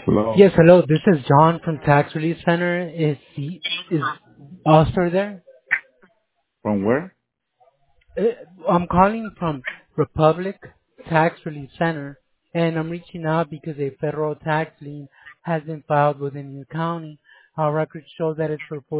Hello. Yes, hello. This is John from Tax Relief Center. Is Oscar there? From where? I'm calling from Republic Tax Relief Center, and I'm reaching out because a federal tax lien has been filed within your county. Our records show that it's for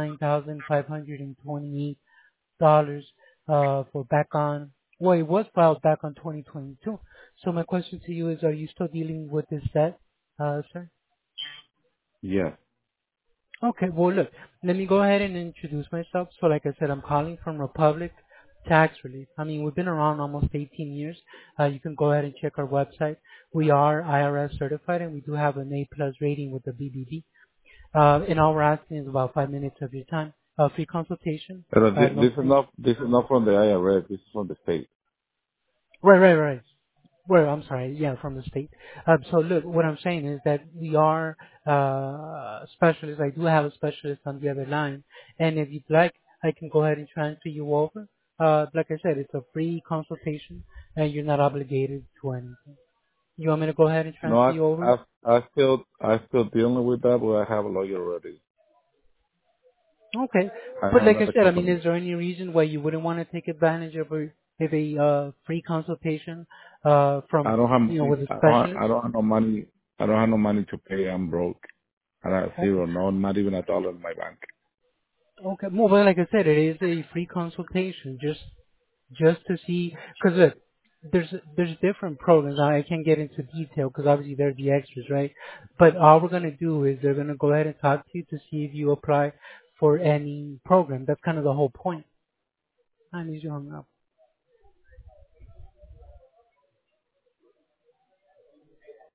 $49,528 for back on. Well, it was filed back on 2022. So my question to you is: are you still dealing with this debt, sir? Yes. Okay, well look, let me go ahead and introduce myself. So like I said, I'm calling from Republic Tax Relief. I mean, we've been around almost 18 years. You can go ahead and check our website. We are IRS certified and we do have an A plus rating with the BBB. And all we're asking is about 5 minutes of your time. Free consultation. No This is fee. not from the IRS. This is from the state. Right. Well, I'm sorry, yeah, from the state. So look, what I'm saying is that we are specialists. I do have a specialist on the other line, and if you'd like, I can go ahead and transfer you over. Like I said, it's a free consultation, and you're not obligated to anything. You want me to go ahead and No, transfer you over? I still dealing with that, but I have a lawyer already. Okay, I but have like I another said, I mean, company. is there any reason why you wouldn't want to take advantage of a free consultation I from don't have with money. a specialist? I don't have no money. I don't have no money to pay. I'm broke. I have Okay. zero. No, not even a dollar in my bank. Okay. Well, like I said, it is a free consultation, just to see. Because look, there's different programs. I can't get into detail because obviously they're the extras, right? But all we're gonna do is they're gonna go ahead and talk to you to see if you apply for any program. That's kind of the whole point. I need you hung up.